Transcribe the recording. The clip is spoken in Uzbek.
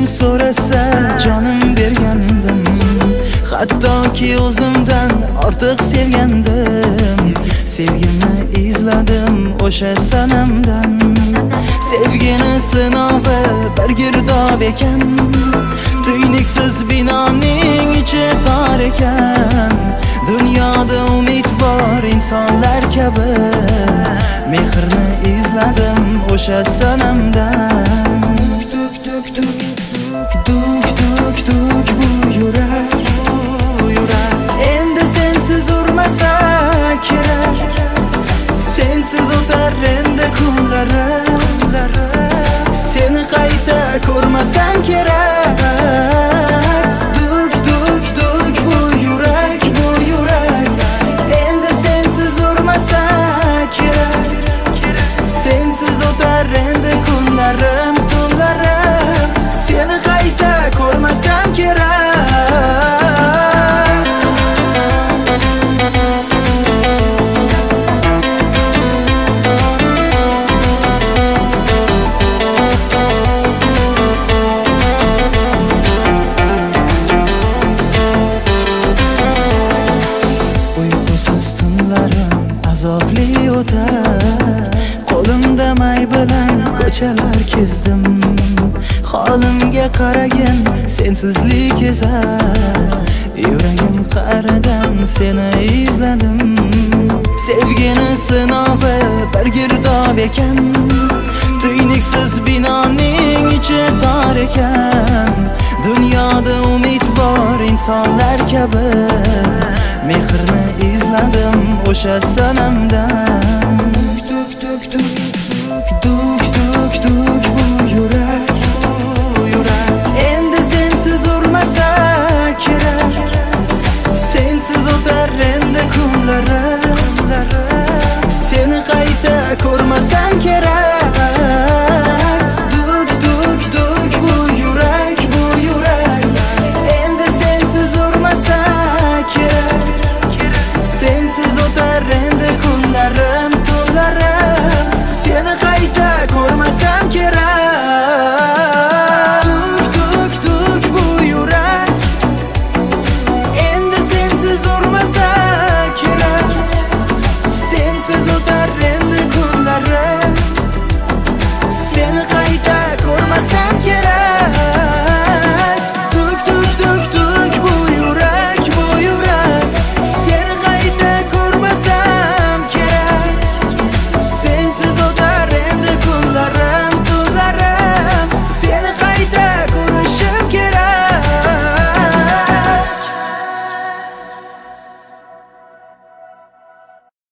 so'rasa jonim bergandim, hattoki o'zimdan ortiq sevgandim. Sevgimni izladim o'sha sanamdan. Sevgini sinovi bir girdob ekan, tuynuksiz binoning ichi tor ekan. Dunyoda umid bor insonlar kabi, mehrni izladim o'sha sanamdan. Tuk tuk tuk tuk tuk tuk bu yurak, endi sensiz urmasa kerak. Sensiz o'tar endi kunlarim, seni qayta ko'rmasam kerak. Duk duk duk bu yurak, endi sensiz urmasa kerak. Sensiz o'tar endi kunlarim, tunlarim, seni qayta ko'rmasam kerak. Azobli o'tar, qo'limda may bilan ko'chalar kezdim. Holimga qaragin sensizlik ezar, yuragim qa'ridan seni izladim. Sevgini sinovi bir girdob ekan, tuynuksiz binoning ichi tor ekan. Dunyoda umid bor insonlar kabi, mehrni izladim o'sha sanamdan.